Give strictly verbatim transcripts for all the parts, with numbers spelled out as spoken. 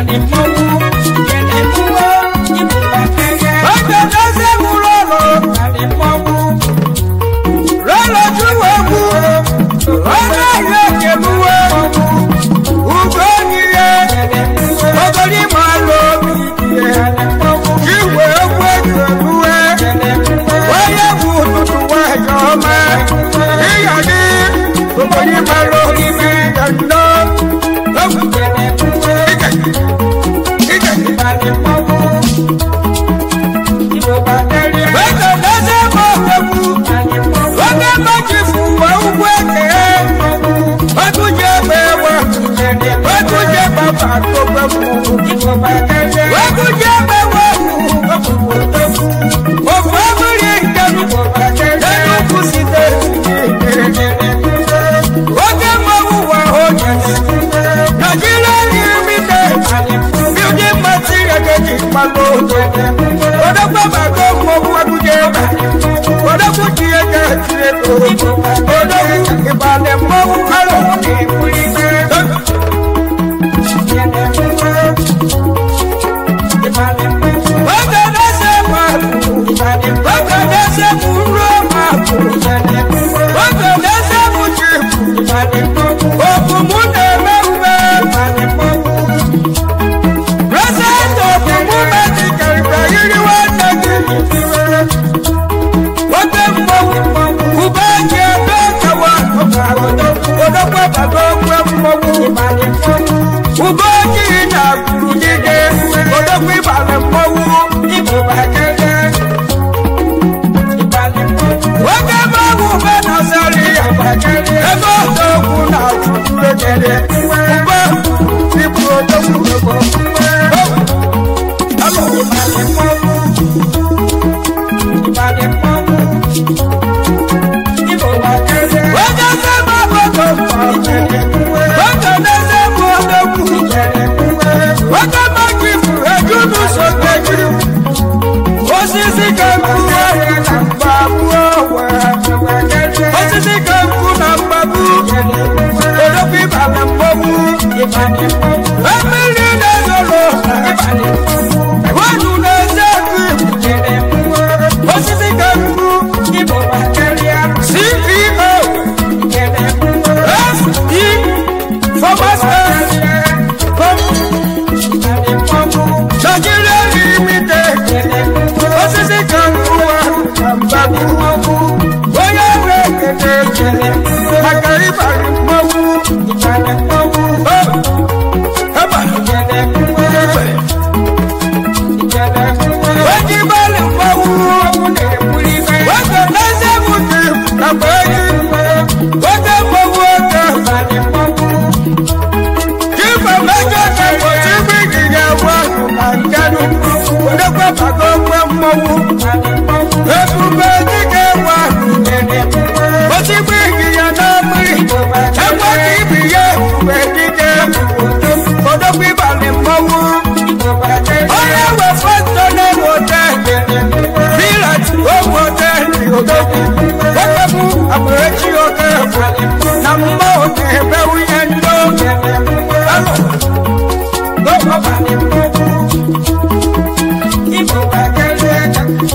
Go, go,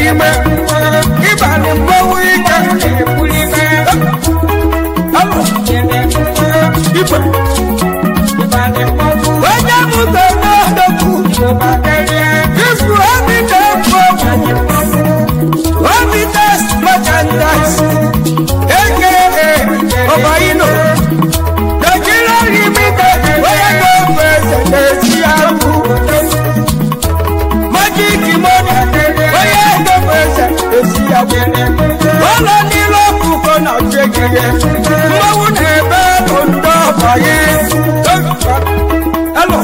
ime ịbalị mgbanwe ike alụ igwe onye mụta n'ọdọkwu ifu obi na-ekwu obi test merchandise eke ọbaino Nigeria limited onye ga-efu eze n'ezi ahụ magic money onye ga-efu eze ezi ahụ ụlọ niile ọkụkọ na chekere mmanwụ na-ebe bụ ndị ọbanye alo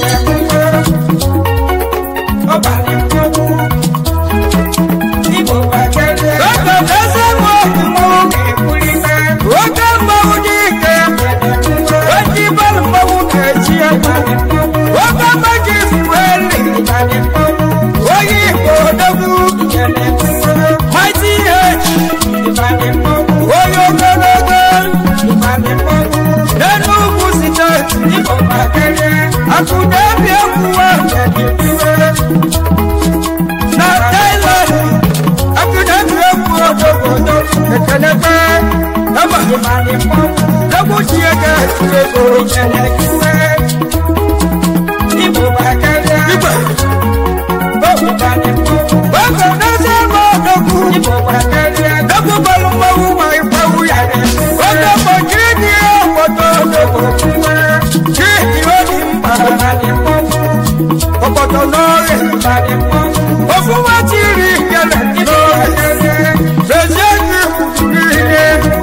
oge mmanwụ dị ike oji balụ mmanwụ na-eji egwu oge maji fueli oyi igbo odogwu mighty h onye ogologo n'enugwu steeti akụdebi ekwuwa na Thailand akụdebi ekwu odogodo ekelebe ema egwu chiege ego igwe oge n'eze eme odogwu egwu balụ mmanwụ ma ikpewu ya oge mgbochi dị obodo odogwu chidi obi mba obodo n'ọrịa ofu nwatiri kele n'ọrịa rezie gị kwuru ihe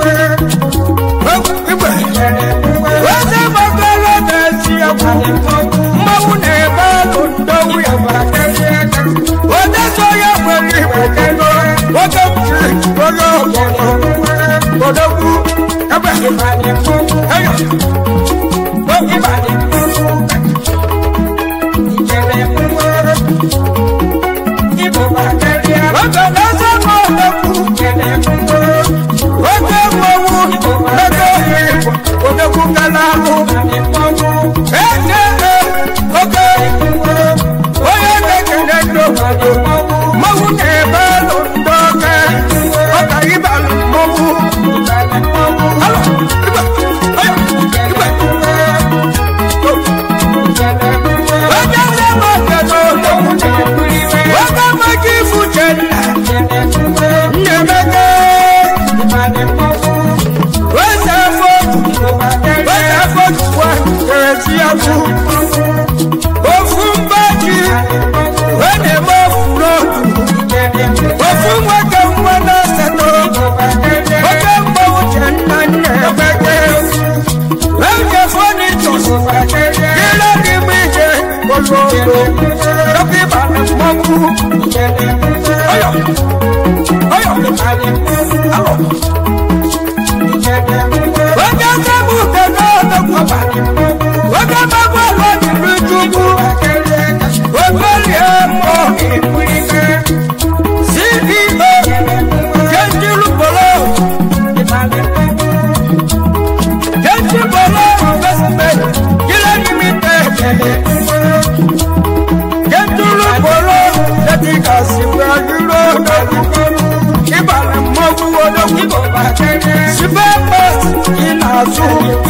igwe eze gbagoro na-esi egwu mmanwụ na-ebe alụ ndowu ya onye so ya nwere igwe oge mchiri onye ọgbọnọ odogwu ebe eyo oge na-eze n'odogwu oge mmanwụ ego igbo odogwu gala ahụ eke oge onye na-ekele n'obodo mmanwụ na-ebe alụ ndị oge ọka ịbalụ mmanwụ alụ igwe oyo igwe oge nzema oge n'odogwu oge maka ifu chenna nnyemeke weze fotu weze fotu wa ezi afụ ofu mbaji wene mofu n'otu ofu nwoke nwa na-asatọ oge mgbanwu chenna nnyemeke weze fọnichọs gịla n'ime ihe ololo dọkịta mmanwụ oyo oyo alọ oge nzemụ kego odogwu oge mmanwụ alọ dịrị chukwu ogolie mmụọ C E O Genjilu Polo Genji Polo investment gịla limited Genjilu Polo etikasi gbajúrò odogwu ịbalị mmọnwụ odogwu sibe pet ị na-azụ